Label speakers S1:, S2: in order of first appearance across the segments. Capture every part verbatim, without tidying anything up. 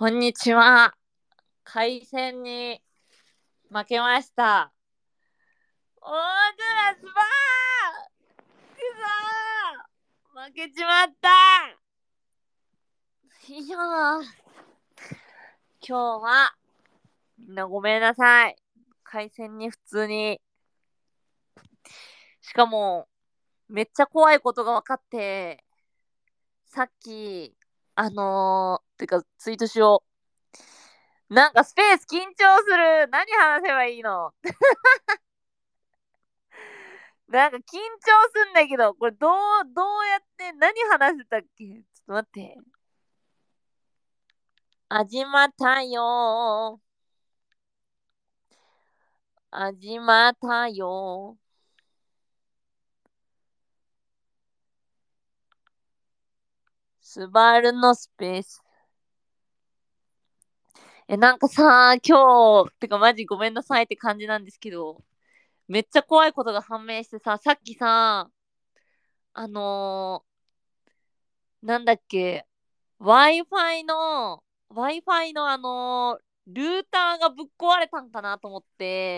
S1: こんにちは。海鮮に負けました。おーぐらすばーくそー負けちまったいやー、今日はみんなごめんなさい。海鮮に普通に、しかもめっちゃ怖いことが分かって、さっき、あのー、てかツイートしよう。なんかスペース緊張する。何話せばいいのなんか緊張すんだけど、これどう、どうやって何話してたっけ？ちょっと待って。始まったよー。始まったよー。スバルのスペース。え、なんかさ、今日、てかマジごめんなさいって感じなんですけど、めっちゃ怖いことが判明してさ、さっきさ、あのー、なんだっけ、Wi-Fi の、Wi-Fi のあのールーターがぶっ壊れたんかなと思って、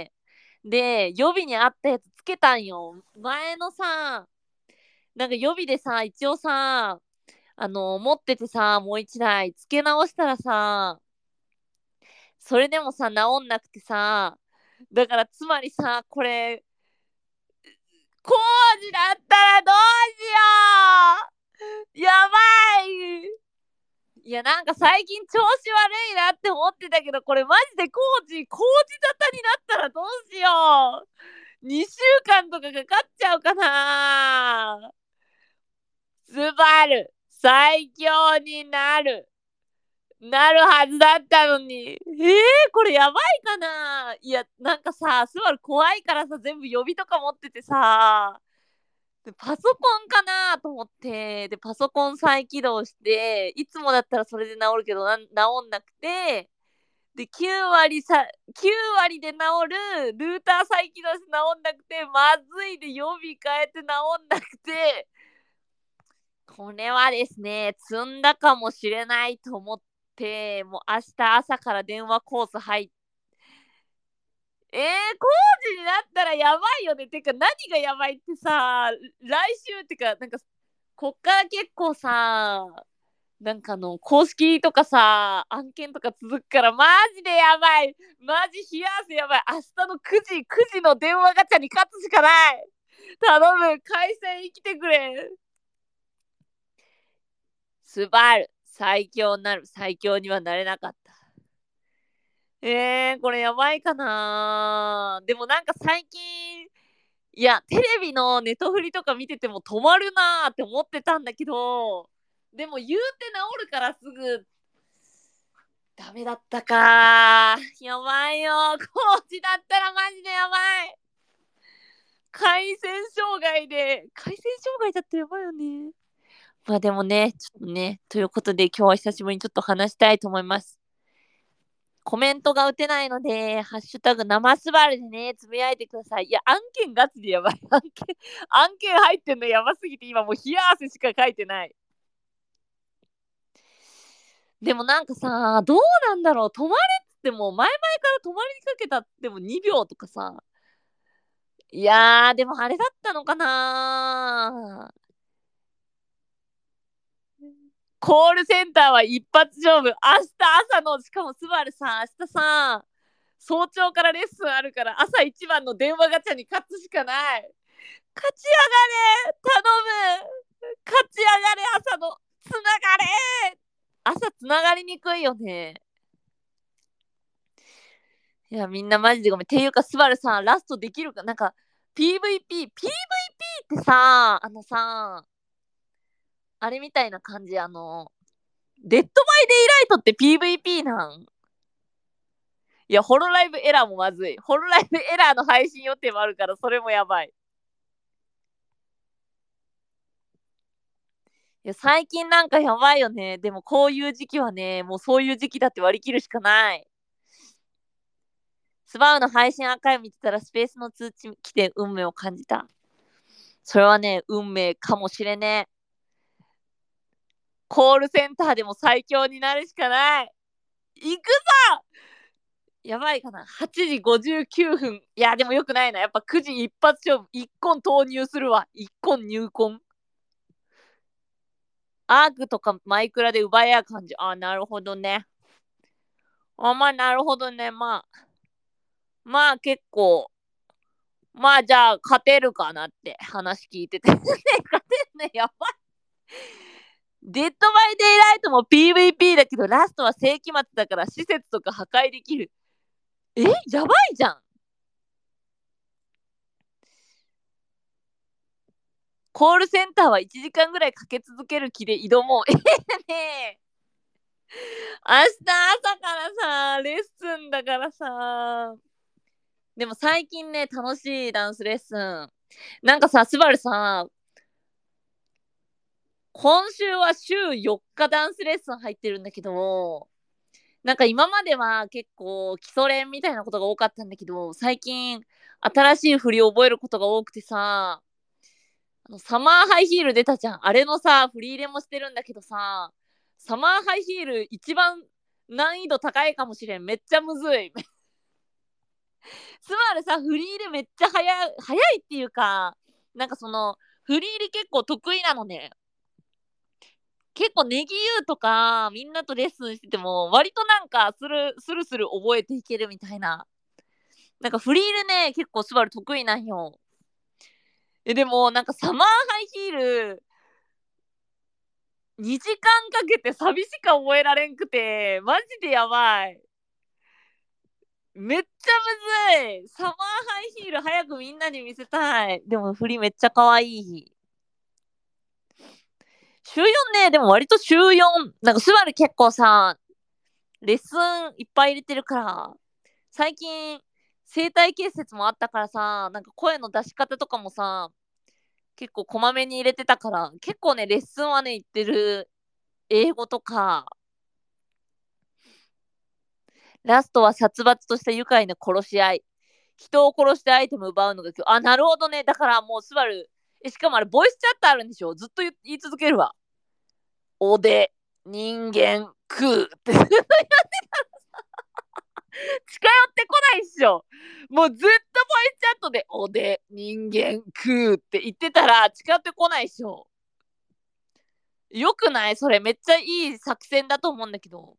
S1: で、予備にあったやつつけたんよ。前のさ、なんか予備でさ、一応さ、あの、持っててさ、もう一台つけ直したらさ、それでもさ、治んなくてさ、だからつまりさ、これ、工事だったらどうしようやばいいや、なんか最近調子悪いなって思ってたけど、これマジで工事、工事沙汰になったらどうしようにしゅうかんとかかかっちゃうかな。スバル最強になるなるはずだったのに。えー、これやばいかな。いや、なんかさ、スバル怖いからさ、全部予備とか持っててさ、でパソコンかなと思って、で、パソコン再起動して、いつもだったらそれで治るけど、な治んなくて、で、きゅう割さ、きゅう割で治る、ルーター再起動して治んなくて、まずいで予備変えて治んなくて、これはですね、積んだかもしれないと思って、もう明日朝から電話コース入って、えー、工事になったらやばいよね。てか何がやばいってさ、来週ってか、なんか、こっから結構さ、なんかあの、公式とかさ、案件とか続くから、マジでやばい。マジ冷や汗やばい。明日のくじ、くじの電話ガチャに勝つしかない。頼む、回線生きてくれ。スバル、最強になる。最強にはなれなかった。えー、これやばいかな。でもなんか最近、いや、テレビのネトフリとか見てても止まるなーって思ってたんだけど、でも言うて治るからすぐ、ダメだったかー。やばいよー。コーチだったらマジでやばい。回線障害で、回線障害だったらやばいよね。まあでもね、ちょっとね、ということで今日は久しぶりにちょっと話したいと思います。コメントが打てないので、ハッシュタグ生スバルでね、つぶやいてください。いや、案件ガチでやばい。案件、案件入ってんのやばすぎて、今もう冷や汗しか書いてない。でもなんかさ、どうなんだろう。止まれっつっても、前々から止まりにかけたってもにびょうとかさ。いやー、でもあれだったのかな。コールセンターは一発勝負。明日朝の、しかもスバルさ、明日さ、早朝からレッスンあるから朝一番の電話ガチャに勝つしかない。勝ち上がれ頼む勝ち上がれ朝のつながれ朝つながりにくいよね。いや、みんなマジでごめん。っていうか、スバルさ、ラストできるかなんか、ピーブイピー、ピーブイピー ってさ、あのさ、あれみたいな感じ、あの、デッドバイデイライトって ピーブイピー なん？いや、ホロライブエラーもまずい。ホロライブエラーの配信予定もあるから、それもやばい。いや、最近なんかやばいよね。でもこういう時期はね、もうそういう時期だって割り切るしかない。スバウの配信アーカイブ見てたらスペースの通知来て運命を感じた。それはね、運命かもしれねえ。コールセンターでも最強になるしかない。 行くぞ。やばいかな。はちじごじゅうきゅうふん。いや、でもよくないな。やっぱくじ一発勝負。一本投入するわ。一本入魂。アークとかマイクラで奪い合う感じ。あ、なるほどね。あ、まあ、なるほどね。まあ、まあ結構、まあじゃあ勝てるかなって話聞いてて。ね、勝てるね。やばい。デッドバイデイライトも ピーブイピー だけど、ラストは世紀末だから施設とか破壊できる。え、やばいじゃん。コールセンターはいちじかんぐらいかけ続ける気で挑もう。えねえ。明日朝からさ、レッスンだからさ。でも最近ね、楽しいダンスレッスン。なんかさ、スバルさ、今週は週よっかダンスレッスン入ってるんだけど、なんか今までは結構基礎練みたいなことが多かったんだけど、最近新しい振りを覚えることが多くてさ、あのサマーハイヒール出たじゃん。あれのさ、振り入れもしてるんだけどさ、サマーハイヒール一番難易度高いかもしれん。めっちゃむずい。つまりさ、振り入れめっちゃ早い、早いっていうか、なんかその、振り入れ結構得意なのね。結構ネギユーとかみんなとレッスンしてても割となんかスルスルスル覚えていけるみたいな。なんかフリーでね、結構スバル得意なんよ。え、でもなんかサマーハイヒールにじかんかけてサビしか覚えられんくて、マジでやばい。めっちゃむずい。サマーハイヒール早くみんなに見せたい。でも振りめっちゃ可愛い。週よんね、でも割と週よん。なんかスバル結構さ、レッスンいっぱい入れてるから、最近、声帯結節もあったからさ、なんか声の出し方とかもさ、結構こまめに入れてたから、結構ね、レッスンはね、言ってる英語とか、ラストは殺伐とした愉快な殺し合い。人を殺してアイテム奪うのが今日。あ、なるほどね。だからもうスバル、え、しかもあれ、ボイスチャットあるんでしょ。ずっと言い続けるわ。おで、人間、食うって。近寄ってこないっしょ。もうずっとボイスチャットで、おで、人間、食うって言ってたら近寄ってこないっしょ。よくないそれめっちゃいい作戦だと思うんだけど。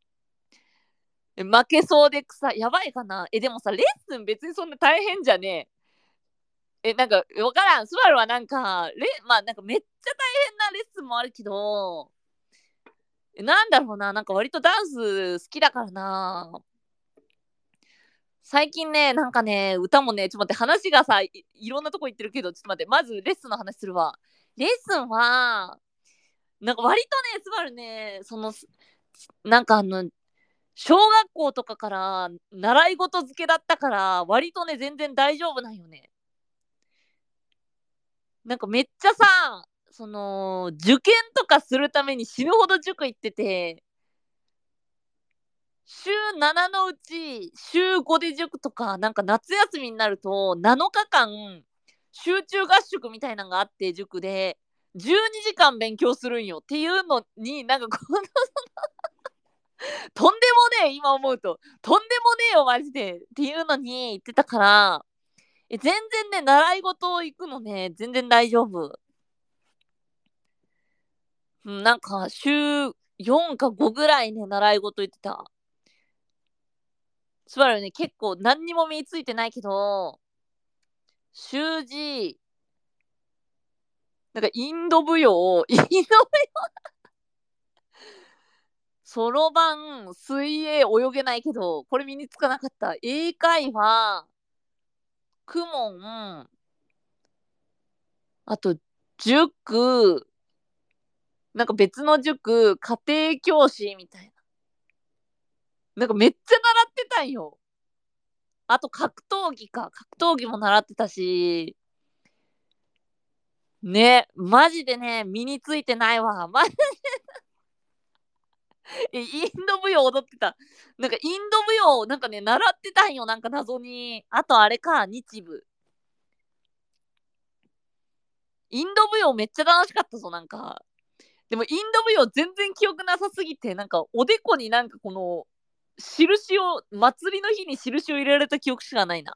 S1: 負けそうで草。やばいかな。え、でもさ、レッスン別にそんな大変じゃねえ。え、なんか、わからん。スバルはなんか、レ、まあなんかめっちゃ大変なレッスンもあるけど、なんだろうな。なんか割とダンス好きだからな。最近ね、なんかね、歌もね、ちょっと待って、話がさい、いろんなとこ行ってるけど、ちょっと待って、まずレッスンの話するわ。レッスンは、なんか割とね、つまりね、その、なんかあの、小学校とかから習い事付けだったから、割とね、全然大丈夫なんよね。なんかめっちゃさ、その、受験とかするために死ぬほど塾行ってて、週ななのうち週ごで塾とか、なんか夏休みになるとなのかかん集中合宿みたいなのがあって、塾でじゅうにじかん勉強するんよっていうのに、なんかこのとんでもねえ、今思うととんでもねえよマジでっていうのに言ってたから、え全然ね、習い事行くのね、全然大丈夫。うん、なんか週よんかごぐらいね、習い事行ってた。つまりね、結構何にも身についてないけど、習字、なんかインド舞踊、インド舞踊、そろばん、水泳、泳げないけど、これ身につかなかった。英会話、公文、あと、塾、なんか別の塾、家庭教師みたいな。なんかめっちゃ習ってたんよ。あと格闘技か。格闘技も習ってたし、ね、マジでね、身についてないわ。マジインド舞踊踊ってた。なんかインド舞踊、なんかね、習ってたんよ。なんか謎に。あとあれか、日舞。インド舞踊めっちゃ楽しかったぞ、なんか。でもインド舞踊全然記憶なさすぎて、なんかおでこになんかこの、 印を、祭りの日に印を入れられた記憶しかないな。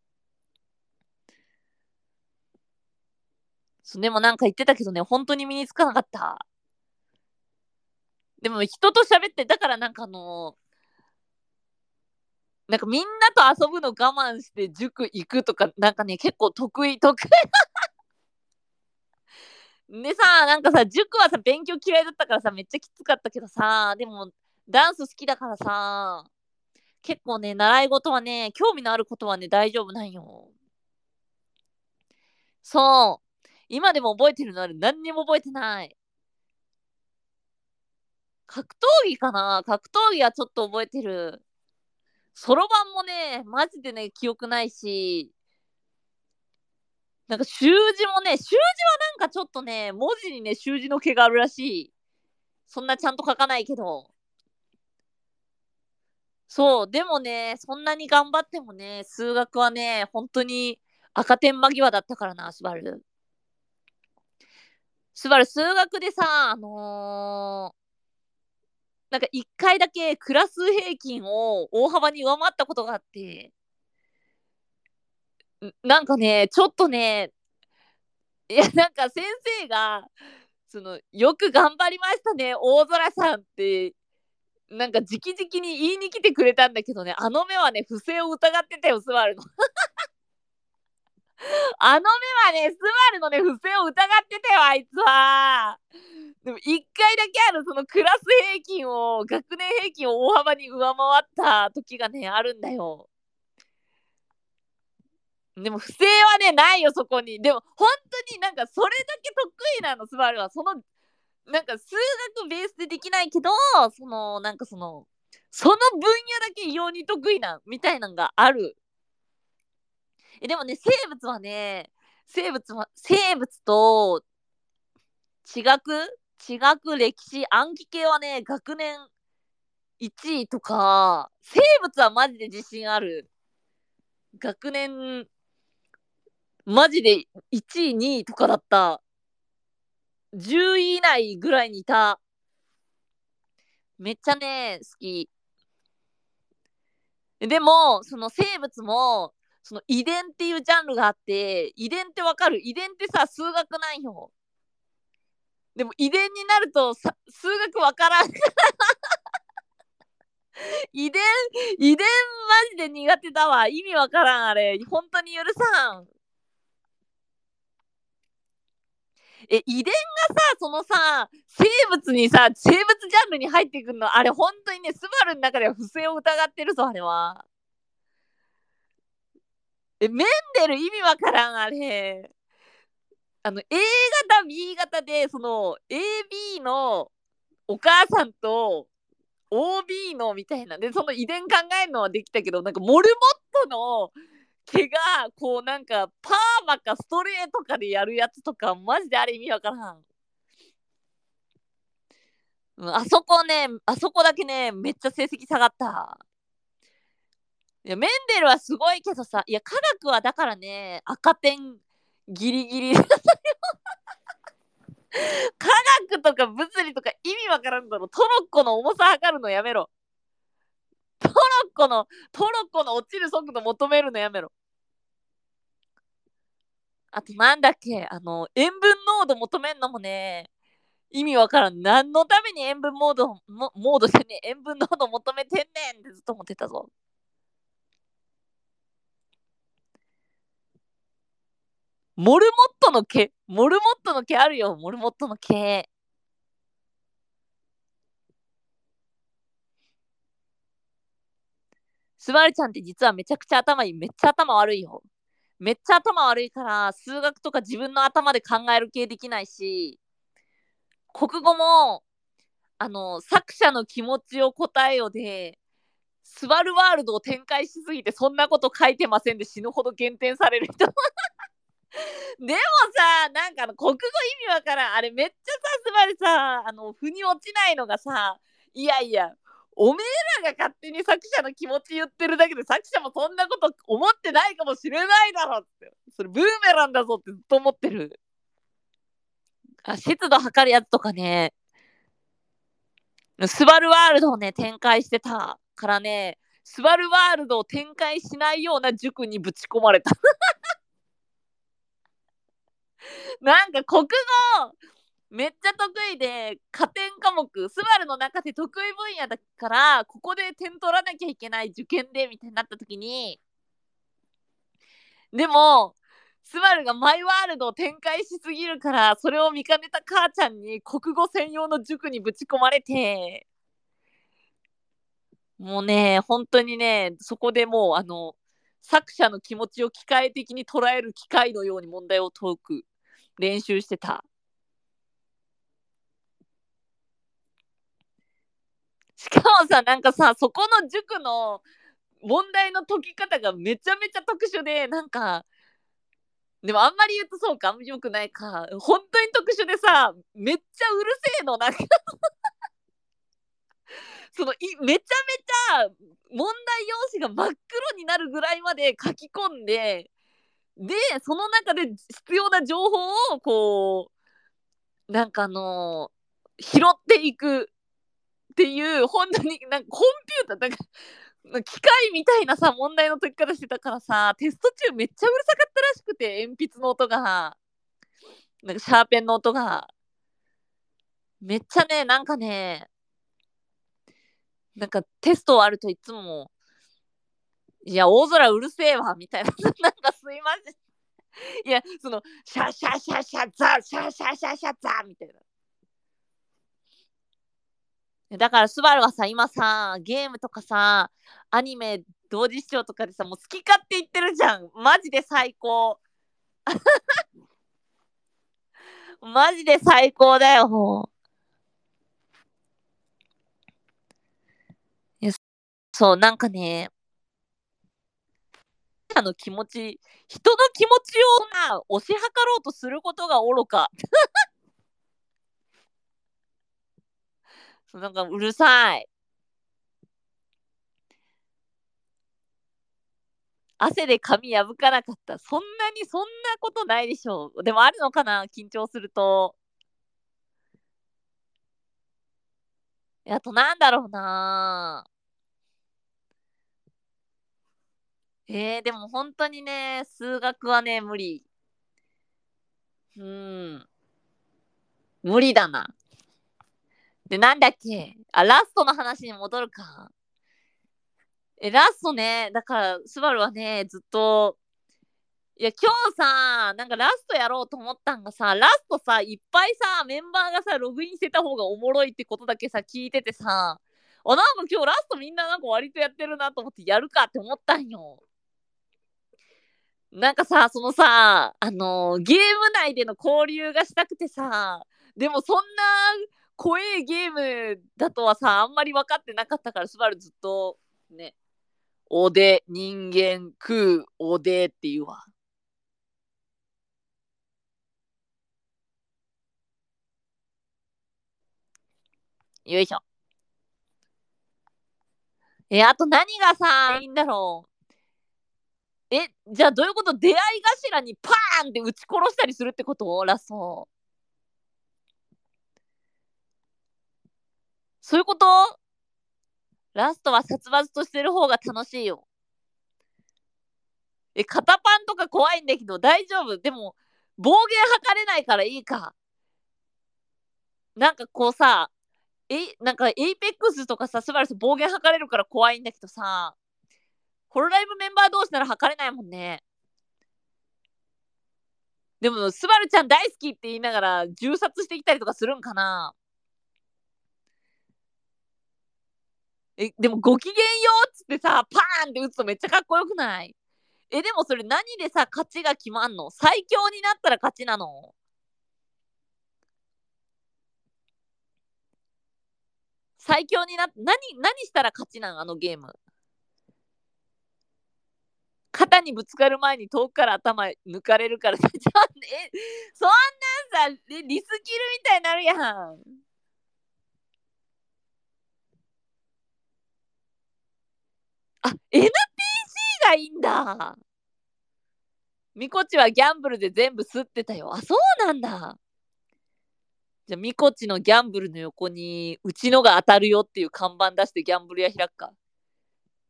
S1: でもなんか言ってたけどね、本当に身につかなかった。でも人と喋って、だからなんかあのなんかみんなと遊ぶの我慢して塾行くとか、なんかね、結構得意、得意。でさ、なんかさ、塾はさ、勉強嫌いだったからさ、めっちゃきつかったけどさ、でも、ダンス好きだからさ、結構ね、習い事はね、興味のあることはね、大丈夫なんよ。そう。今でも覚えてるのある。何にも覚えてない。格闘技かな、格闘技はちょっと覚えてる。そろばんもね、マジでね、記憶ないし、なんか習字もね、習字はなんかちょっとね、文字にね、習字の毛があるらしい。そんなちゃんと書かないけど。そう、でもね、そんなに頑張ってもね、数学はね、本当に赤点間際だったからな、スバル。スバル、数学でさ、あのーなんか一回だけクラス平均を大幅に上回ったことがあって、なんかね、ちょっとね、いや、なんか先生が、その、よく頑張りましたね、大空さんって、なんか直々に言いに来てくれたんだけどね、あの目はね、不正を疑ってたよ、スバルの。あの目はね、スバルのね、不正を疑ってたよ、あいつは。でも一回だけある、そのクラス平均を、学年平均を大幅に上回った時がね、あるんだよ。でも不正はね、ないよ、そこに。でも本当になんかそれだけ得意なの、スバルは。その、なんか数学ベースでできないけど、その、なんかその、その分野だけ異様に得意な、みたいなのがある。え、でもね、生物はね、生物は、生物と地学地学、歴史、暗記系はね、学年いちいとか、生物はマジで自信ある。学年、マジでいちい、にいとかだった。じゅうい以内ぐらいにいた。めっちゃね、好き。でも、その生物も、その遺伝っていうジャンルがあって、遺伝ってわかる？遺伝ってさ、数学なんよ。でも遺伝になるとさ、数学わからん。遺伝、遺伝マジで苦手だわ。意味わからん、あれ。本当に許さん。え、遺伝がさ、そのさ、生物にさ、生物ジャンルに入ってくるの、あれ本当にね、スバルの中では不正を疑ってるぞ、あれは。え、メンデル意味わからん、あれ。あの、A 型、B 型で、その、エービー のお母さんと オービー のみたいな。で、その遺伝考えるのはできたけど、なんかモルモットの毛が、こうなんか、パーマかストレートかでやるやつとか、マジであれ意味わからん。うん、あそこね、あそこだけね、めっちゃ成績下がった。いや、メンデルはすごいけどさ、いや、科学はだからね、赤点ギリギリ。科学とか物理とか意味わからんだろ。トロッコの重さ測るのやめろ。トロッコの、トロッコの落ちる速度求めるのやめろ。あとなんだっけ、あの、塩分濃度求めんのもね、意味わからん。何のために塩分モード、モモードしてね、塩分濃度求めてんねんってずっと思ってたぞ。モルモットの毛、モルモットの毛あるよ、モルモットの毛。スバルちゃんって実はめちゃくちゃ頭いい。めっちゃ頭悪いよ。めっちゃ頭悪いから、数学とか自分の頭で考える系できないし、国語も、あの、作者の気持ちを答えよで、スバルワールドを展開しすぎて、そんなこと書いてませんで死ぬほど減点される人。でもさ、なんかあの、国語意味わからん。あれめっちゃさ、スバルさ、あの、腑に落ちないのがさ、いやいや、おめえらが勝手に作者の気持ち言ってるだけで作者もそんなこと思ってないかもしれないだろって。それブーメランだぞってずっと思ってる。あ、湿度測るやつとかね、スバルワールドをね、展開してた。 からね、スバルワールドを展開しないような塾にぶち込まれた。なんか国語めっちゃ得意で、加点科目、スバルの中で得意分野だから、ここで点取らなきゃいけない受験で、みたいになった時に、でも、スバルがマイワールドを展開しすぎるから、それを見かねた母ちゃんに国語専用の塾にぶち込まれて、もうね、本当にね、そこでもう、あの、作者の気持ちを機械的に捉える機械のように問題を解く練習してた。しかもさ、なんかさ、そこの塾の問題の解き方がめちゃめちゃ特殊で、なんか、でもあんまり言うとそうか、あんまり良くないか。本当に特殊でさ、めっちゃうるせえの、なんかそのいめちゃめちゃ問題用紙が真っ黒になるぐらいまで書き込んで、で、その中で必要な情報をこう、なんかあのー拾っていくっていう、本当になんかコンピューター、なんか機械みたいなさ、問題の解き方してたからさ、テスト中めっちゃうるさかったらしくて、鉛筆の音が、なんかシャーペンの音が。めっちゃね、なんかね、なんかテストあるといつも、いや、大空うるせえわ、みたいな。なんかすいません。いや、その、シャシャシャシャザ、シャシャシャシャザ、みたいな。だからスバルはさ、今さ、ゲームとかさ、アニメ同時視聴とかでさ、もう好き勝手言ってるじゃん。マジで最高。マジで最高だよ、もう。いやそう、なんかね、あの気持ち、人の気持ちをな、推し量ろうとすることが愚か。なんかうるさい。汗で髪破かなかった。そんなに、そんなことないでしょう。でもあるのかな、緊張すると。あとなんだろうな。えー、でも本当にね、数学はね、無理。うん。無理だな。で、なんだっけあ、ラストの話に戻るか。え、ラストね、だから、スバルはね、ずっと、いや、今日さ、なんかラストやろうと思ったんがさ、ラストさ、いっぱいさ、メンバーがさ、ログインしてた方がおもろいってことだけさ、聞いててさ、あ、なんか今日ラストみんななんか割とやってるなと思ってやるかって思ったんよ。なんかさ、そのさ、あのーゲーム内での交流がしたくてさ、でもそんな怖いゲームだとはさ、あんまり分かってなかったから、スバルずっと、ね、おで、人間、食う、おでっていうわ。よいしょ。え、あと何がさ、いいんだろう。え、じゃあどういうこと？出会い頭にパーンって撃ち殺したりするってこと？ラスト。そういうこと？ラストは殺伐としてる方が楽しいよ。え、肩パンとか怖いんだけど大丈夫？でも、暴言吐かれないからいいか。なんかこうさ、え、なんかエイペックスとかさ、スバルス暴言吐かれるから怖いんだけどさ、ホロライブメンバー同士なら吐かれないもんね。でも、スバルちゃん大好きって言いながら、銃殺してきたりとかするんかな？え、でも、ごきげんようっつってさ、パーンって撃つとめっちゃかっこよくない？え、でもそれ何でさ、勝ちが決まんの？最強になったら勝ちなの？最強になっ、何、何したら勝ちなん？あのゲーム。肩にぶつかる前に遠くから頭抜かれるから、ちょっと、え、そんなんさ、リスキルみたいになるやん。あ、エヌピーシー がいいんだ。ミコチはギャンブルで全部吸ってたよ。あ、そうなんだ。じゃあ、ミコチのギャンブルの横に、うちのが当たるよっていう看板出してギャンブル屋開くか。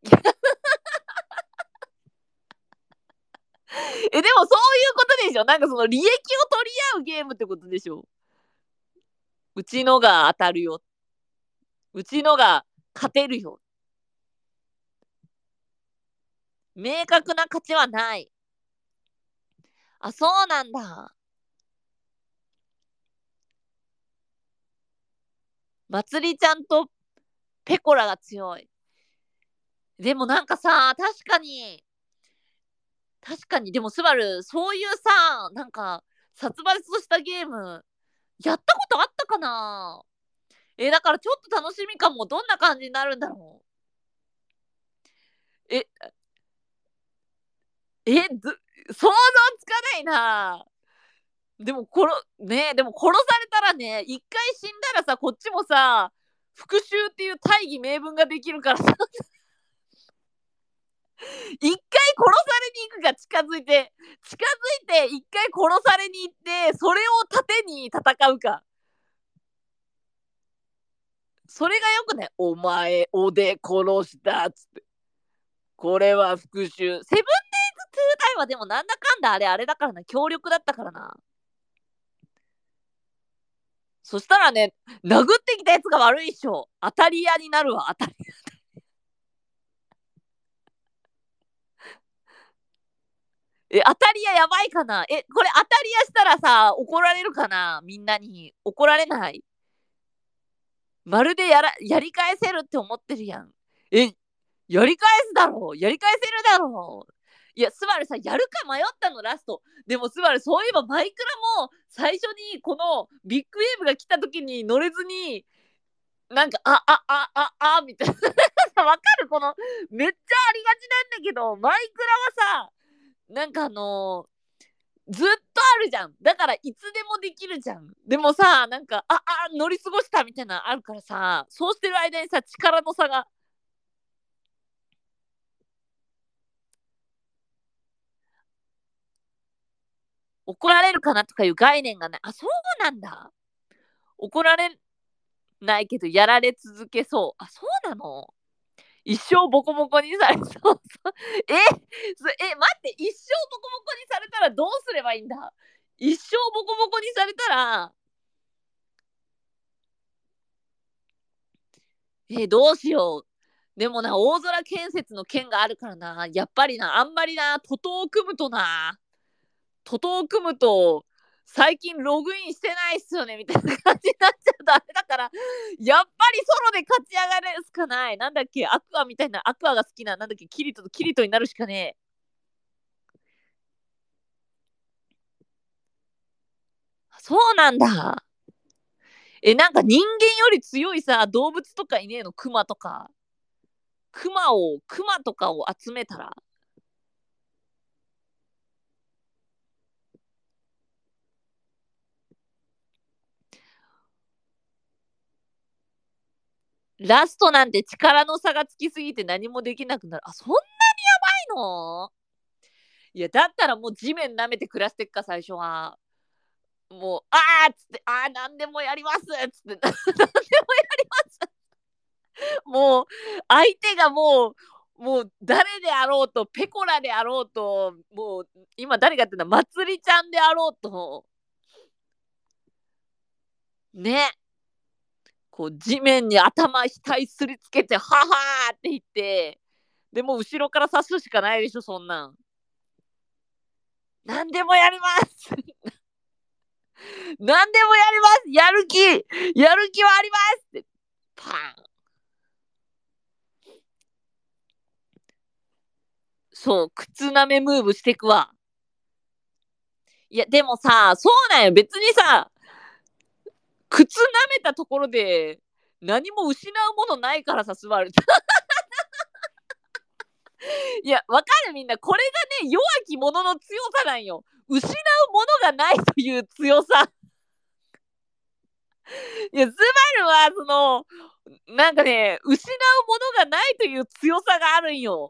S1: え、でもそういうことでしょ。なんかその利益を取り合うゲームってことでしょ。うちのが当たるよ。うちのが勝てるよ。明確な勝ちはない。あ、そうなんだ。まつりちゃんとペコラが強い。でもなんかさ、確かに、確かに、でもスバル、そういうさ、なんか、殺伐としたゲーム、やったことあったかな。え、だからちょっと楽しみかも。どんな感じになるんだろう。え、え、ず、想像つかないな。でも、殺、ねでも殺されたらね、一回死んだらさ、こっちもさ、復讐っていう大義名分ができるからさ、一回殺されに行くが近づいて、近づいて一回殺されに行って、それを盾に戦うか。それがよくね、お前、おで殺したっつって。これは復讐。セブンデイズ・トゥー・ダイはでもなんだかんだあれあれだからな、強力だったからな。そしたらね、殴ってきたやつが悪いっしょ。当たり屋になるわ、当たり屋。え、当たり屋やばいかな。え、これ当たり屋したらさ、怒られるかな、みんなに。怒られない。まるでやら、やり返せるって思ってるやん。え、やり返すだろう。やり返せるだろう。いや、スバルさ、やるか迷ったの、ラスト。でも、スバル、そういえば、マイクラも、最初に、この、ビッグウェーブが来た時に乗れずに、なんか、あ、あ、あ、あ、あ、みたいな。わかるこの、めっちゃありがちなんだけど、マイクラはさ、なんかあのーずっとあるじゃん。だからいつでもできるじゃん。でもさ、なんか、あ、あ、乗り過ごしたみたいなのあるからさ、そうしてる間にさ、力の差が。怒られるかなとかいう概念がない。あ、そうなんだ。怒られないけど、やられ続けそう。あ、そうなの。一生ボコボコにされそう。え、え、待って、一生ボコボコにされたらどうすればいいんだ。一生ボコボコにされたら、え、どうしよう。でもな、大空建設の件があるからな、やっぱりな、あんまりな、徒党を組むとな、徒党を組むと、最近ログインしてないっすよね、みたいな感じになっちゃうとあれだから、やっぱりソロで勝ち上がるしかない。なんだっけ、アクアみたいな、アクアが好きな、なんだっけ、キリトとキリトになるしかねえ。そうなんだ。え、なんか人間より強いさ、動物とかいねえの、クマとか。クマを、クマとかを集めたら、ラストなんて力の差がつきすぎて何もできなくなる。あ、そんなにやばいの。いや、だったらもう地面舐めて暮らしてっか、最初は。もう、あーっつって、あー、なんでもやりますっつって、なんでもやります。もう、相手がもう、もう誰であろうと、ペコラであろうと、もう、今誰がやってんだ、まつりちゃんであろうと、ね、こう地面に頭額すりつけて、ははーって言って、でも後ろから刺すしかないでしょ、そんなん。何でもやります何でもやりますやる気やる気はありますって、パン。そう、靴舐めムーブしてくわ。いや、でもさ、そうなんよ。別にさ、靴舐めたところで、何も失うものないからさ、座る。いや、わかるみんな。これがね、弱き者の強さなんよ。失うものがないという強さ。いや、ズバルは、その、なんかね、失うものがないという強さがあるんよ。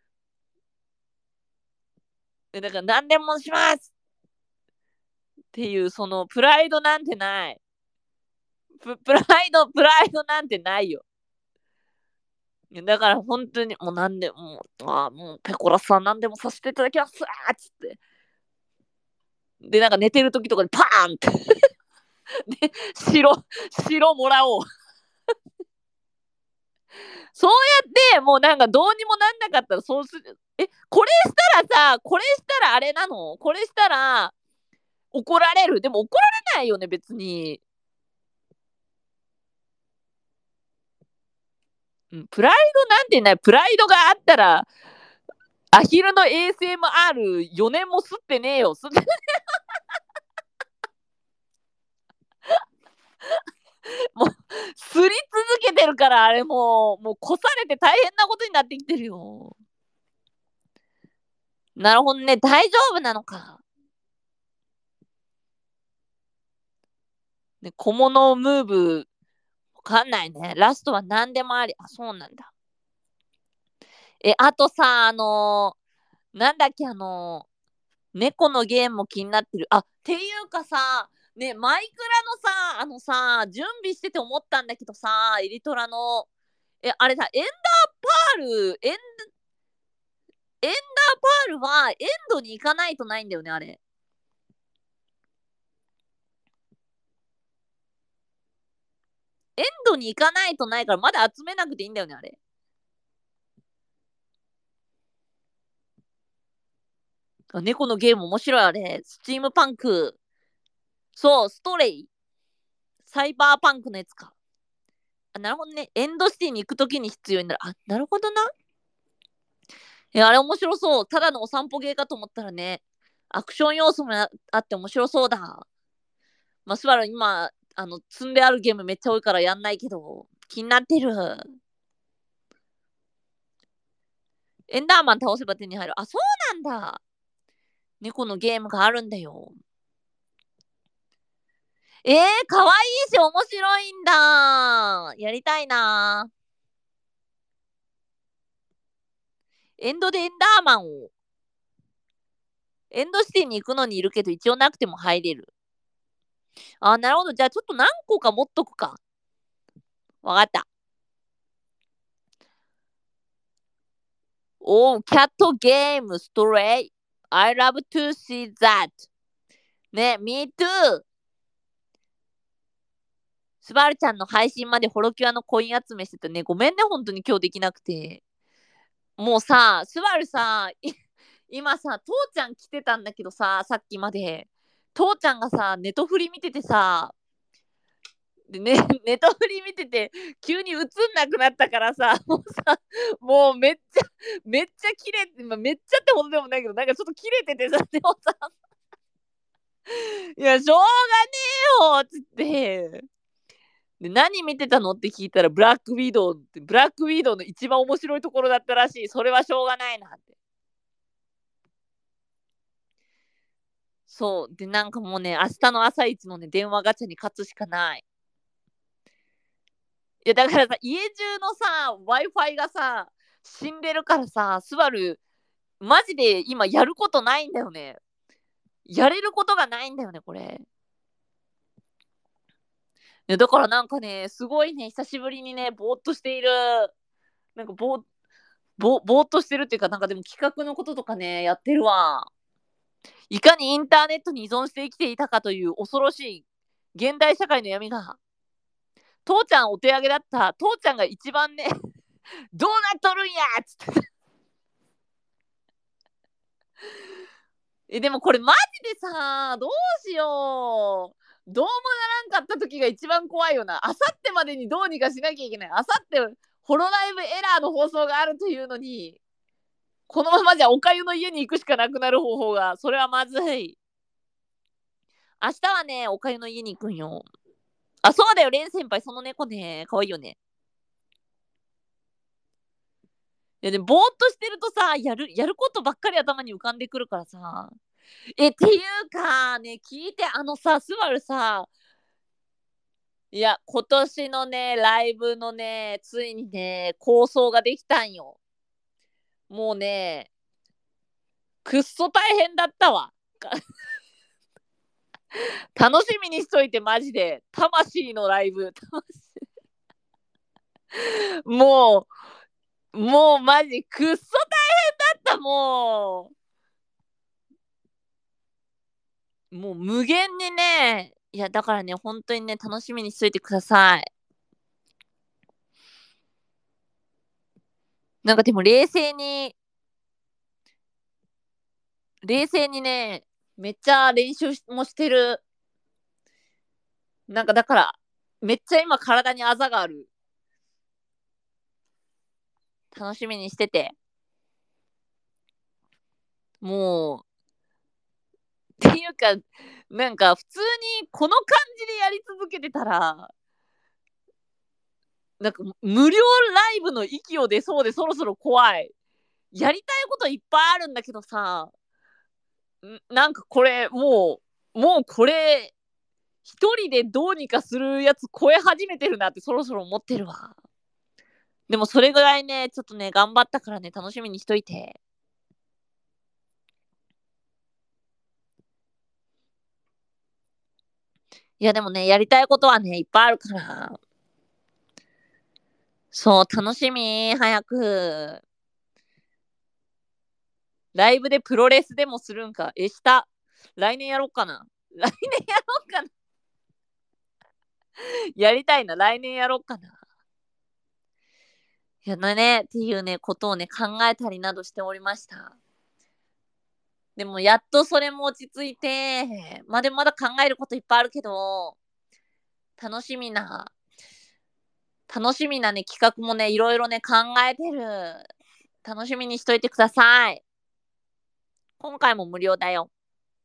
S1: だから何でもしますっていう、そのプライドなんてない。ププライド、プライドなんてないよ。 だから本当にもう何でも、あもうペコラさん何でもさせていただきますあっつって。で、なんか寝てる時とかにパーンってで、白、白もらおう。そうやって、もうなんかどうにもなんなかったらそうする。え、これしたらさ、これしたらあれなのこれしたら怒られる。でも怒られないよね、別に。うん、プライドなんてない、プライドがあったら、アヒルの エーエスエムアールよねんも吸ってねえよ。吸ってもう、吸り続けてるから、あれもう、もう、こされて大変なことになってきてるよ。なるほどね、大丈夫なのか。ね、小物ムーブ、わかんないね。ラストは何でもあり。あ、そうなんだ。え、あとさ、あのーなんだっけ、あのー猫のゲームも気になってる。あ、っていうかさ、ね、マイクラのさ、あのさ、準備してて思ったんだけどさ、エリトラの、え、あれさ、エンダーパール、エン、エンダーパールはエンドに行かないとないんだよね、あれ。エンドに行かないとないからまだ集めなくていいんだよね、あれ。あ、猫のゲーム面白いあれ。スチームパンク。そう、ストレイ。サイバーパンクのやつか。あ、なるほどね。エンドシティに行くときに必要になる。あ、なるほどな。え、あれ面白そう。ただのお散歩ゲーかと思ったらね、アクション要素もあって面白そうだ。まあ、スバル今、あの、積んであるゲームめっちゃ多いからやんないけど、気になってる。エンダーマン倒せば手に入る。あ、そうなんだ。猫のゲームがあるんだよ。えー、かわいいし面白いんだ。やりたいな。エンドでエンダーマンを、エンドシティに行くのにいるけど一応なくても入れる。あ、なるほど。じゃあちょっと何個か持っとくか。わかった。おー、キャットゲームストレイ。I love to see that. ね、me too. スバルちゃんの配信までホロキュアのコイン集めしててね、ごめんね、本当に今日できなくて。もうさ、スバルさ、今さ、父ちゃん来てたんだけどさ、さっきまで。父ちゃんがさ、ネトフリ見ててさ、でね、ネトフリ見てて、急に映んなくなったからさ、もうさ、もうめっちゃ、めっちゃ切れて、まあ、めっちゃってほどでもないけど、なんかちょっと切れててさ、でもさ、いや、しょうがねえよっつって、で、何見てたのって聞いたら、ブラックウィドウって、ブラックウィドウの一番面白いところだったらしい。それはしょうがないなって。そう。で、なんかもうね、明日の朝一のね、電話ガチャに勝つしかない。いや、だからさ、家中のさ、Wi-Fi がさ、死んでるからさ、スバル、マジで今やることないんだよね。やれることがないんだよね、これ。いやだからなんかね、すごいね、久しぶりにね、ぼーっとしている。なんかぼー、ぼ、ぼーっとしてるっていうか、なんかでも企画のこととかね、やってるわ。いかにインターネットに依存して生きていたかという恐ろしい現代社会の闇が、父ちゃんお手上げだった、父ちゃんが一番ね、どうなっとるんやっつって。え、でもこれマジでさ、どうしよう。どうもならんかった時が一番怖いよな。あさってまでにどうにかしなきゃいけない。あさってホロライブエラーの放送があるというのに、このままじゃおかゆの家に行くしかなくなる方法が、それはまずい。明日はね、おかゆの家に行くんよ。あ、そうだよ、レン先輩、その猫ね、かわいいよね。いや、でも、ぼーっとしてるとさ、やる、やることばっかり頭に浮かんでくるからさ。え、っていうか、ね、聞いて、あのさ、スバルさ、いや、今年のね、ライブのね、ついにね、構想ができたんよ。もうね、くっそ大変だったわ。楽しみにしといて、マジで。魂のライブ。もう、 もうマジくっそ大変だった。もうもう無限にね。いやだからね本当にね楽しみにしといてください。なんかでも冷静に冷静にねめっちゃ練習もしてる。なんかだからめっちゃ今体にあざがある。楽しみにしてて。もうっていうかなんか普通にこの感じでやり続けてたらなんか無料ライブの域を出そうでそろそろ怖い。やりたいこといっぱいあるんだけどさ、なんかこれもうもうこれ一人でどうにかするやつ超え始めてるなってそろそろ思ってるわ。でもそれぐらいねちょっとね頑張ったからね楽しみにしといて。いやでもねやりたいことはねいっぱいあるから。そう楽しみ。早くライブでプロレスでもするんか。えした来年やろうかな。来年やろうかな。やりたいな。来年やろうかな。いやねっていうねことをね考えたりなどしておりました。でもやっとそれも落ち着いて、まだまだ考えることいっぱいあるけど、楽しみな、楽しみなね、企画もね、いろいろね、考えてる。楽しみにしといてください。今回も無料だよ。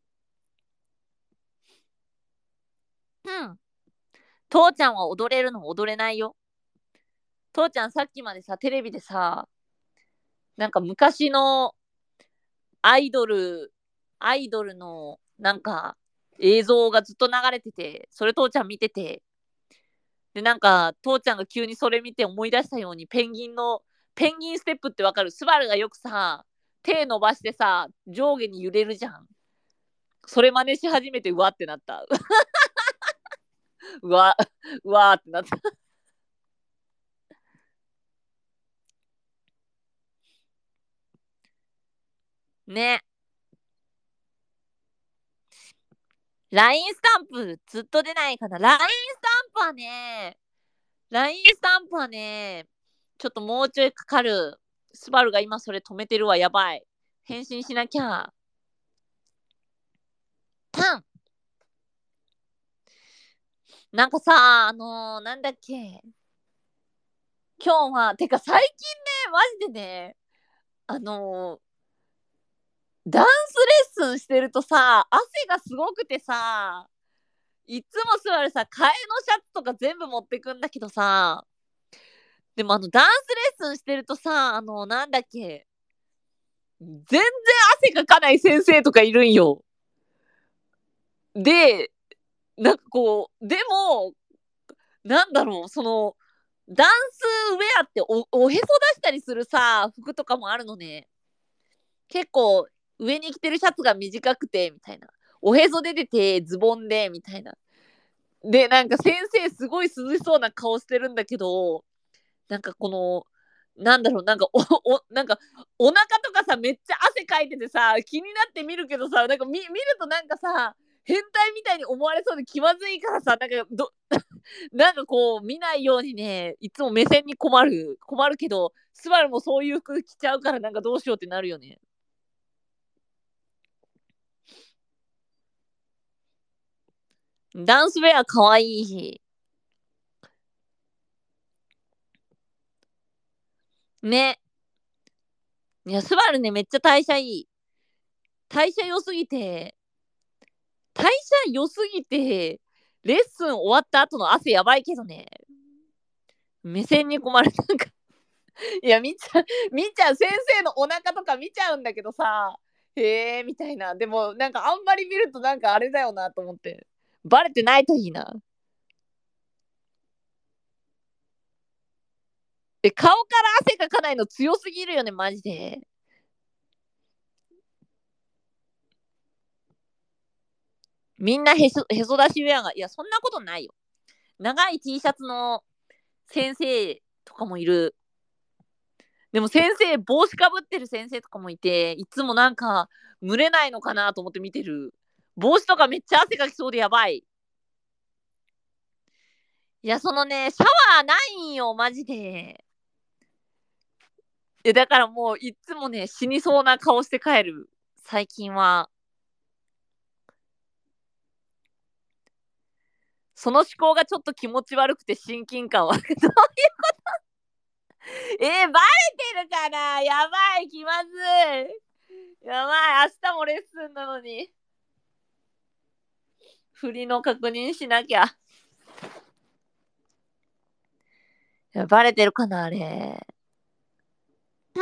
S1: うん。父ちゃんは踊れるの踊れないよ。父ちゃんさっきまでさ、テレビでさ、なんか昔のアイドル、アイドルのなんか映像がずっと流れてて、それ父ちゃん見てて、で、なんか、父ちゃんが急にそれ見て思い出したように、ペンギンの、ペンギンステップってわかる？スバルがよくさ、手伸ばしてさ、上下に揺れるじゃん。それ真似し始めて、うわってなった。うわ、うわってなった。ね。ライン スタンプずっと出ないかな。ライン スタンプはね、ライン スタンプはね、ちょっともうちょいかかる。スバルが今それ止めてるわ、やばい。返信しなきゃ。タンなんかさ、あのー、なんだっけ。今日は、てか最近ね、マジでね、あのーダンスレッスンしてるとさ、汗がすごくてさ、いつも座るさ、替えのシャツとか全部持ってくんだけどさ、でもあのダンスレッスンしてるとさ、あの、なんだっけ、全然汗かかない先生とかいるんよ。で、なんかこう、でも、なんだろう、その、ダンスウェアっておおへそ出したりするさ、服とかもあるのね。結構上に着てるシャツが短くてみたいな、おへそ出ててズボンでみたいな。でなんか先生すごい涼しそうな顔してるんだけど、なんかこのなんだろう、なんかおおなんかお腹とかさめっちゃ汗かいててさ気になって見るけどさ、なんか見見るとなんかさ変態みたいに思われそうで気まずいからさ、なんかどなんかこう見ないようにね、いつも目線に困る困るけど、スバルもそういう服着ちゃうからなんかどうしようってなるよね。ダンスウェアかわいい。ね。いや、スバルね、めっちゃ代謝いい。代謝良すぎて、代謝良すぎて、レッスン終わった後の汗やばいけどね。目線に困る。なんか、いや、見ちゃう、見ちゃう、先生のお腹とか見ちゃうんだけどさ、へえ、みたいな。でも、なんかあんまり見るとなんかあれだよなと思って。バレてないといいな。で、顔から汗かかないの強すぎるよね、マジで。みんなへそへそ出しウェアが、いや、そんなことないよ。長い T シャツの先生とかもいる。 でも先生、帽子かぶってる先生とかもいて、いつもなんか、蒸れないのかなと思って見てる。帽子とかめっちゃ汗かきそうでやばい。いや、そのね、シャワーないんよ、マジで。え、だからもう、いつもね、死にそうな顔して帰る。最近は。その思考がちょっと気持ち悪くて親近感は。どういうことえー、バレてるかなやばい、気まずい。やばい、明日もレッスンなのに。振りの確認しなきゃ。いや、バレてるかなあれ。うん。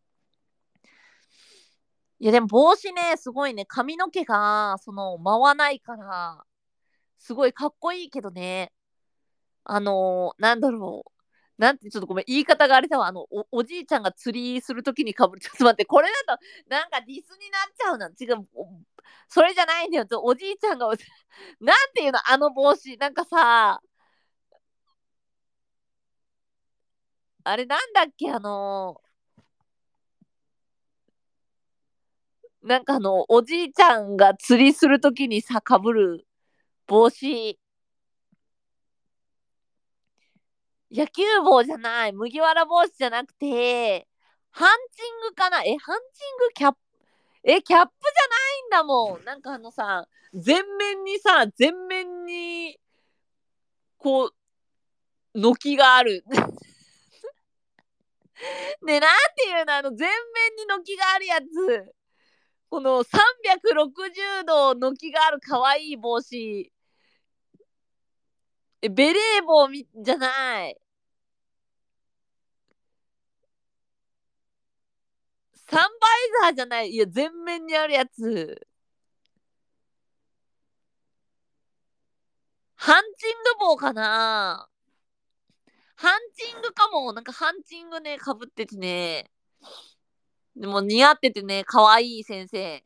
S1: いや、でも帽子ね、すごいね、髪の毛が、その、舞わないから、すごいかっこいいけどね。あのー、なんだろう。なんて、ちょっとごめん、言い方があれだわ。あの、お、おじいちゃんが釣りするときにかぶる。ちょっと待って、これだと、なんかディスになっちゃうな。違う。それじゃないんだよ。おじいちゃんが、なんていうの、あの帽子。なんかさ、あれなんだっけ、あのー、なんかあの、おじいちゃんが釣りするときにさ、かぶる帽子。野球帽じゃない。麦わら帽子じゃなくて、ハンチングかなえ、ハンチングキャップ、え、キャップじゃないんだもん。なんかあのさ、全面にさ、全面に、こう、軒がある。ね、なんていうの、あの、全面に軒があるやつ。このさんびゃくろくじゅうど軒がある可愛い帽子。え、ベレー帽みじゃない。サンバイザーじゃない。いや、全面にあるやつ。ハンチング帽かなハンチングかも。なんかハンチングね、かぶっててね。でも似合っててね、可愛い先生。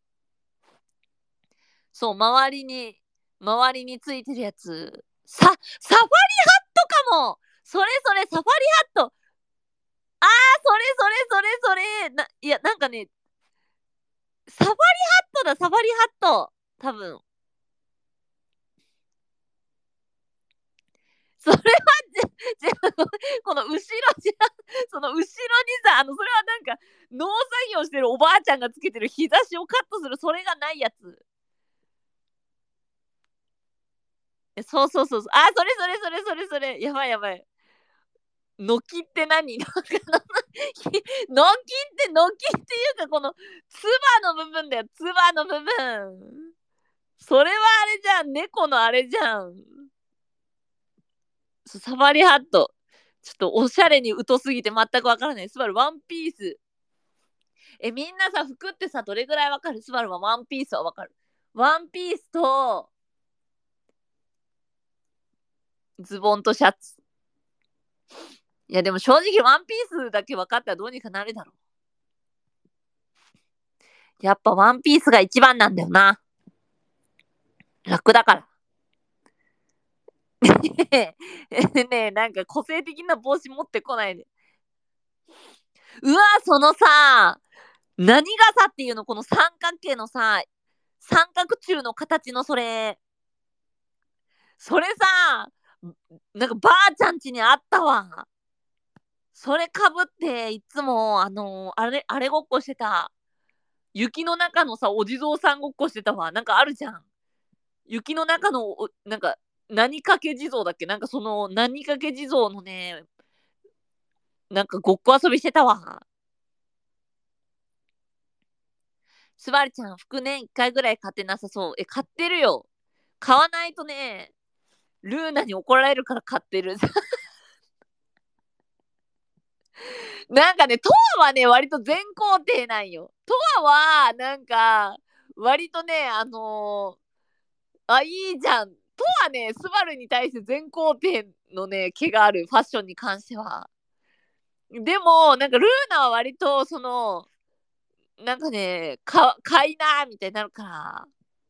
S1: そう、周りに、周りについてるやつ。さ、サファリハットかもそれそれ、サファリハットあー、それそれそれそれな、いや、なんかね、サファリハットだ、サファリハット多分。それは、じ、じこの後ろじゃ、その後ろにさ、あの、それはなんか、農作業してるおばあちゃんがつけてる日差しをカットする、それがないやつ。えそうそうそうそう。あ、それそれそれそれそれ。やばいやばい。軒って何軒って軒っていうかこのつばの部分だよ。つばの部分。それはあれじゃん。猫のあれじゃん。サファリハット。ちょっとおしゃれに疎すぎて全くわからない。スバルワンピース。え、みんなさ、服ってさ、どれぐらいわかるスバルはワンピースはわかる。ワンピースとズボンとシャツ。いや、でも正直ワンピースだけ分かったらどうにかなるだろう。やっぱワンピースが一番なんだよな。楽だから。ねえ、なんか個性的な帽子持ってこないで。うわ、そのさ、何傘っていうのこの三角形のさ、三角柱の形のそれ。それさ、なんかばあちゃん家にあったわ。それかぶっていつも、あのーあれ、あれごっこしてた。雪の中のさ、お地蔵さんごっこしてたわ。なんかあるじゃん。雪の中の、なんか、何かけ地蔵だっけなんかその、何かけ地蔵のね、なんかごっこ遊びしてたわ。スバルちゃん、服ね、一回ぐらい買ってなさそう。え、買ってるよ。買わないとね、ルーナに怒られるから買ってる。なんかね、トアはね、割と全工程なんよ。トアは、なんか、割とね、あのーあ、いいじゃん。トアね、スバルに対して全工程のね、毛がある、ファッションに関しては。でも、なんかルーナは割と、その、なんかね、か、買いなーみたいになるから。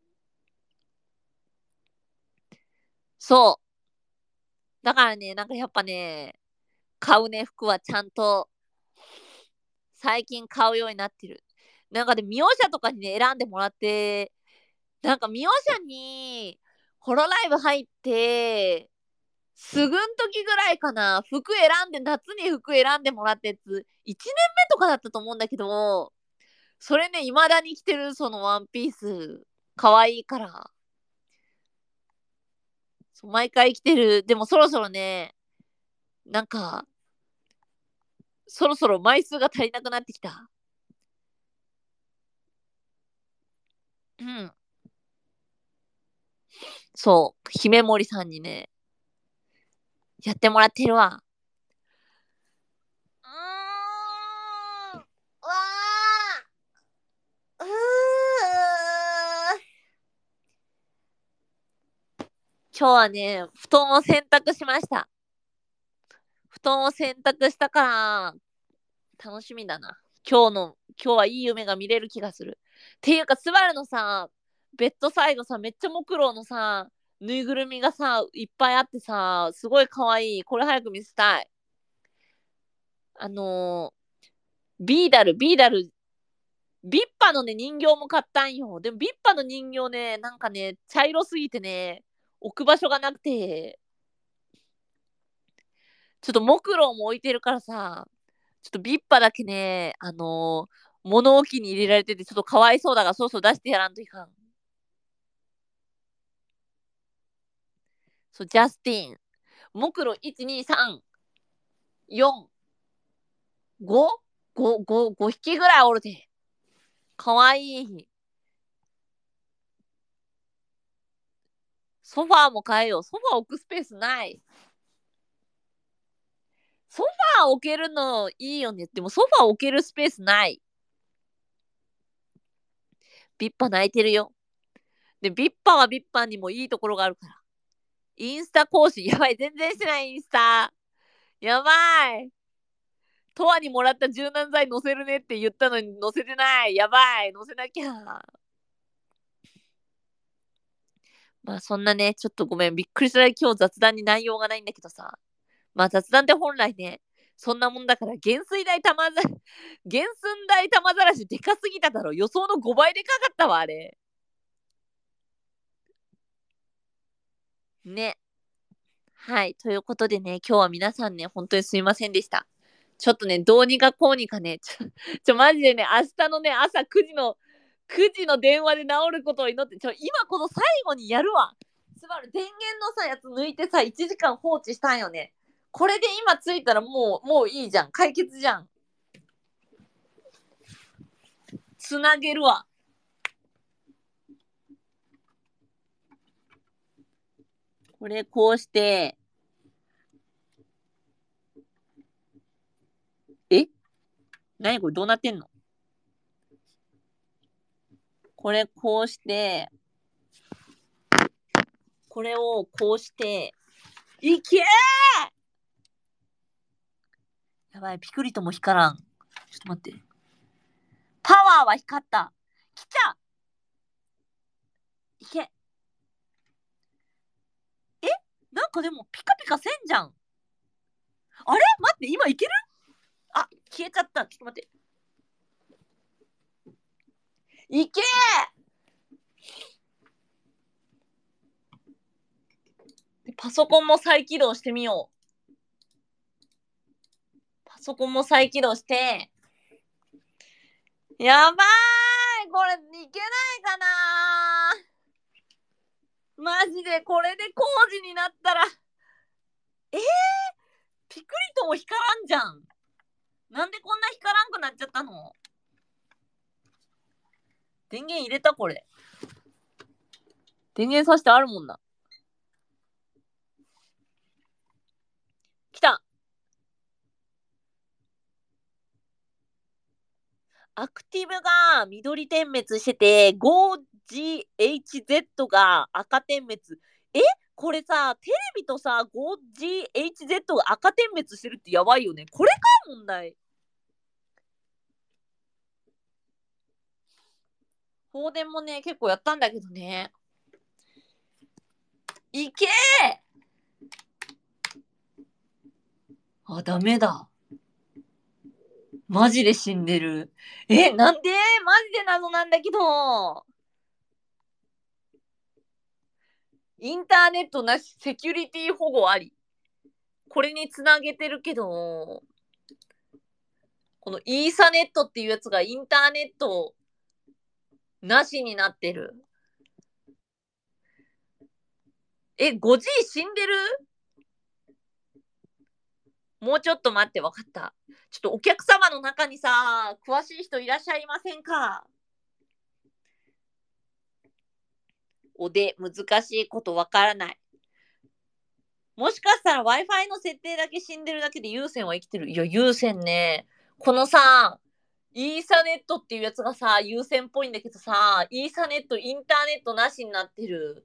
S1: そう。だからね、なんかやっぱね、買うね、服はちゃんと。 最近買うようになってる。なんかで、ミオシャとかにね、選んでもらって、なんかミオシャに、ホロライブ入って、すぐん時ぐらいかな、服選んで、夏に服選んでもらったやつ、いちねんめとかだったと思うんだけど、それね、未だに着てる、そのワンピース。可愛いから。そう毎回着てる。でもそろそろね、なんか、そろそろ枚数が足りなくなってきた。うん。そう、姫森さんにね、やってもらってるわ。うーん。わー。うー。今日はね、布団を洗濯しました。布団を洗濯したから、楽しみだな。今日の、今日はいい夢が見れる気がする。っていうか、スバルのさ、ベッドサイドさ、めっちゃ木狼のさ、ぬいぐるみがさ、いっぱいあってさ、すごい可愛い。これ早く見せたい。あのー、ビーダル、ビーダル、ビッパのね、人形も買ったんよ。でも、ビッパの人形ね、なんかね、茶色すぎてね、置く場所がなくて、ちょっと木狼も置いてるからさ、ちょっとビッパだけね、あのー物置に入れられてて、ちょっとかわいそうだが、そうそう出してやらんといかん。そう、ジャスティン。木狼いち、に、さん、よん、ご?ご、ご、ご匹ぐらいおるで。かわいい。ソファーも買えよ。ソファー置くスペースない。ソファー置けるのいいよね。でもソファー置けるスペースない。ビッパ泣いてるよ。で、ビッパはビッパにもいいところがあるから。インスタ更新。やばい。全然してないインスタ。やばい。トアにもらった柔軟剤乗せるねって言ったのに乗せてない。やばい。乗せなきゃ。まあそんなね、ちょっとごめん。びっくりした。今日雑談に内容がないんだけどさ。まあ雑談って本来ね、そんなもんだから、減衰代玉ざ、減寸代玉ざらしでかすぎただろ。予想のごばいでかかったわ、あれ。ね。はい。ということでね、今日は皆さんね、本当にすいませんでした。ちょっとね、どうにかこうにかね、ちょ、ちょ、マジでね、明日のね、朝くじの、くじの電話で治ることを祈って、ちょ、今この最後にやるわ。つまり電源のさ、やつ抜いてさ、いちじかん放置したんよね。これで今ついたらもう、もういいじゃん。解決じゃん。つなげるわ。これこうして、え何これどうなってんの？これこうして、これをこうして、いけーやばい、ピクリとも光らん。ちょっと待って。パワーは光った。来たいけ。えなんかでもピカピカせんじゃん。あれ待って、今いける？あ、消えちゃった。ちょっと待って。いけーパソコンも再起動してみよう。パソコンも再起動して。やばーいこれいけないかなマジでこれで工事になったら。えー、ピクリとも光らんじゃん。なんでこんな光らんくなっちゃったの？電源入れたこれ。電源さしてあるもんな。来た。アクティブが緑点滅してて、ゴージーエイチゼット が赤点滅。えこれさ、テレビとさ、ゴージーエイチゼット が赤点滅してるってやばいよね。これか問題。放電もね、結構やったんだけどね。いけーあ、ダメだ。 マジで死んでる。え、なんでマジで謎なんだけど。インターネットなし、セキュリティ保護あり。これにつなげてるけど、このイーサネットっていうやつがインターネットなしになってる。え、ごジー 死んでる？もうちょっと待って、わかった。ちょっとお客様の中にさ、詳しい人いらっしゃいませんか？おで、難しいことわからない。もしかしたら Wi-Fi の設定だけ死んでるだけで有線は生きてる。いや、有線ね。このさ、イーサネットっていうやつがさ、有線っぽいんだけどさ、イーサネット、インターネットなしになってる。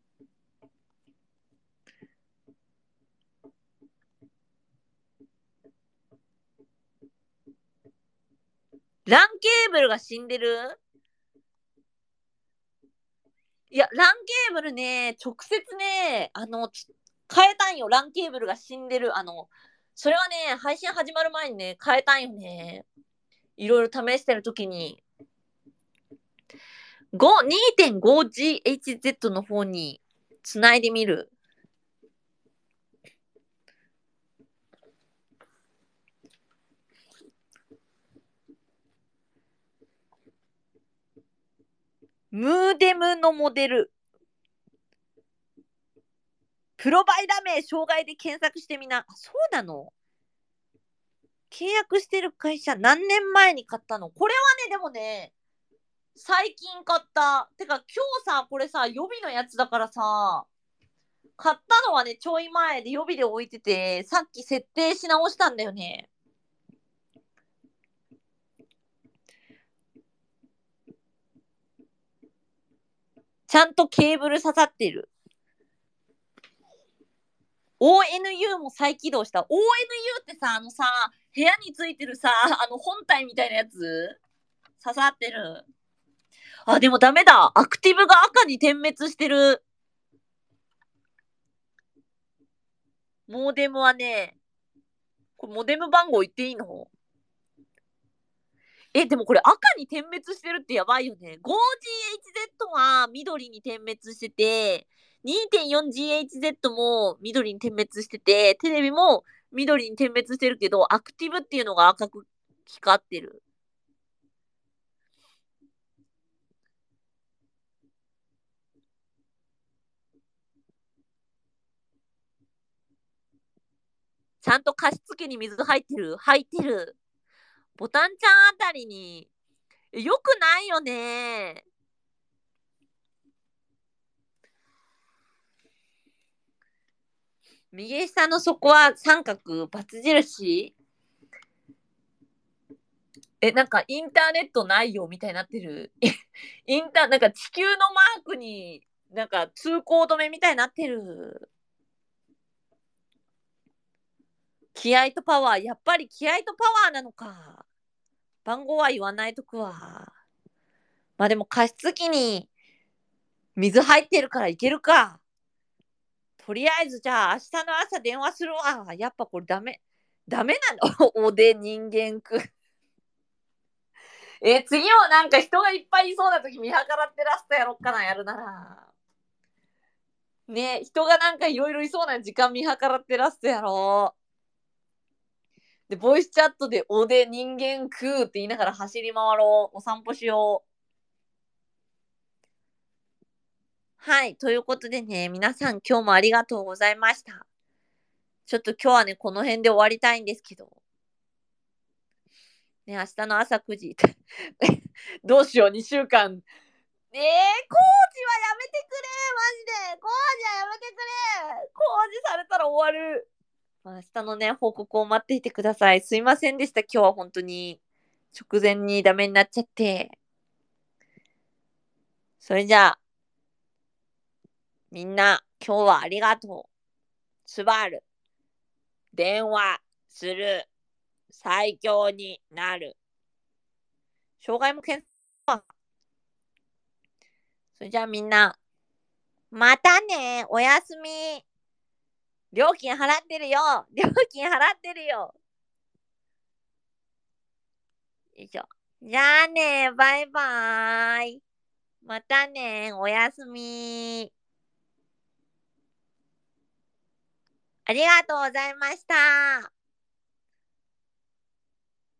S1: ランケーブルが死んでる？いや、ランケーブルね、直接ね、あの、変えたんよ。ランケーブルが死んでる。あの、それはね、配信始まる前にね、変えたんよね。いろいろ試してるときに。ご、にてんごジーエイチゼット の方につないでみる。ムーデムのモデル。プロバイダー名、障害で検索してみな。あ、そうなの？契約してる会社、何年前に買ったの？これはね、でもね、最近買った。てか、今日さ、これさ、予備のやつだからさ、買ったのはね、ちょい前で予備で置いてて、さっき設定し直したんだよね。ちゃんとケーブル刺さってる。オーエヌユー も再起動した。オーエヌユー ってさ、あのさ、部屋についてるさ、あの本体みたいなやつ刺さってる。あ、でもダメだ。アクティブが赤に点滅してる。モーデムはね、これモデム番号言っていいの？え、でもこれ赤に点滅してるってやばいよね。ごジーエイチゼット は緑に点滅してて、にてんよんジーエイチゼット も緑に点滅してて、テレビも緑に点滅してるけど、アクティブっていうのが赤く光ってる。ちゃんと加湿器に水入ってる？入ってる。ボタンちゃんあたりに、よくないよね。右下の底は三角、×印。え、なんかインターネットないよみたいになってる。インター、なんか地球のマークに、なんか通行止めみたいになってる。気合とパワー。やっぱり気合とパワーなのか。番号は言わないとくわ。まあでも加湿器に水入ってるからいけるか。とりあえずじゃあ明日の朝電話するわ。やっぱこれダメ。ダメなの？おで人間く。え、次もなんか人がいっぱいいそうな時見計らってラストやろっかな、やるなら。ね、人がなんかいろいろいそうな時間見計らってラストやろう。で、ボイスチャットでおで人間食うって言いながら走り回ろう。お散歩しよう。はい。ということでね、皆さん今日もありがとうございました。ちょっと今日はね、この辺で終わりたいんですけど。ね、明日の朝くじ。どうしよう、にしゅうかん。えー、工事はやめてくれマジで工事はやめてくれ工事されたら終わる。明日のね、報告を待っていてください。すいませんでした。今日は本当に直前にダメになっちゃって。それじゃあ、みんな、今日はありがとう。スバル、電話する。最強になる。障害も検査。それじゃあみんな、またね。おやすみ。料金払ってるよ。料金払ってるよ。 しょ。じゃあね、バイバーイ。またね、おやすみ。ありがとうございました。